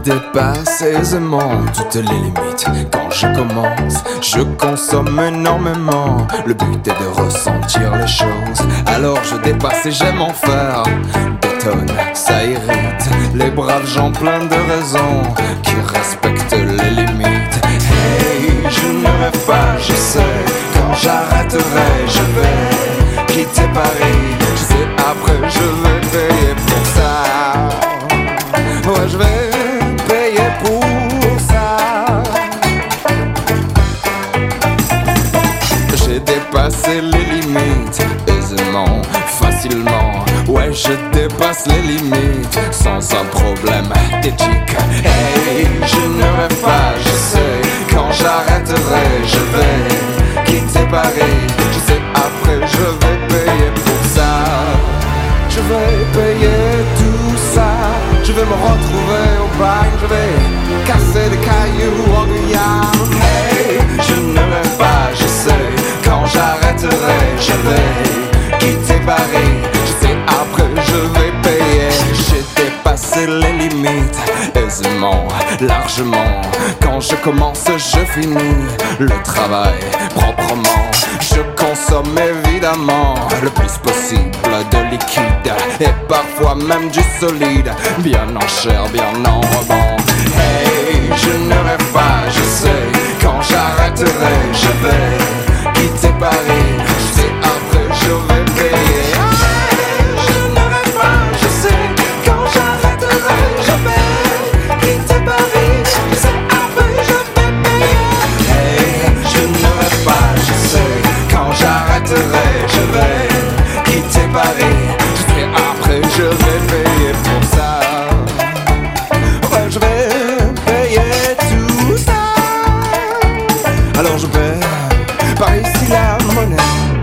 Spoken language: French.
dépasse aisément toutes les limites. Quand je commence, je consomme énormément. Le but est de ressentir les choses, alors je dépasse et j'aime en faire des tonnes. Ça irrite les braves gens pleins de raisons qui respectent les limites. Hey, je ne rêve pas, je sais. Quand j'arrêterai, je vais quitter Paris. Je sais, après je vais payer pour ça. Ouais, je vais payer pour ça. J'ai dépassé les limites aisément, facilement. Ouais, je dépasse les limites sans un problème d'éthique. Hey, je ne rêve pas, je sais. Quand j'arrêterai, je vais quitter Paris. Je sais, après je vais payer pour ça. Je vais payer tout ça. Je vais me retrouver au bagne. Je vais casser des cailloux en Guyane. Hey, je ne rêve pas, je sais. Quand j'arrêterai, je vais quitter Paris. Je sais, après je vais payer. J'ai dépassé les limites aisément, largement. Quand je commence, je finis le travail proprement. Je consomme évidemment le plus possible de liquide et parfois même du solide, bien en chair, bien en rebond. Hey, je ne rêve pas, je sais. Quand j'arrêterai, je vais quitter Paris. Je sais, après je vais payer. Hey, je ne rêve pas, je sais. Quand j'arrêterai, je vais quitter Paris. Je sais, après je vais payer. Hey, je ne rêve pas, je sais. Quand j'arrêterai, je vais quitter Paris. Je sais, après je vais payer pour ça. Ouais, je vais payer tout ça. Alors je vais par ici la monnaie.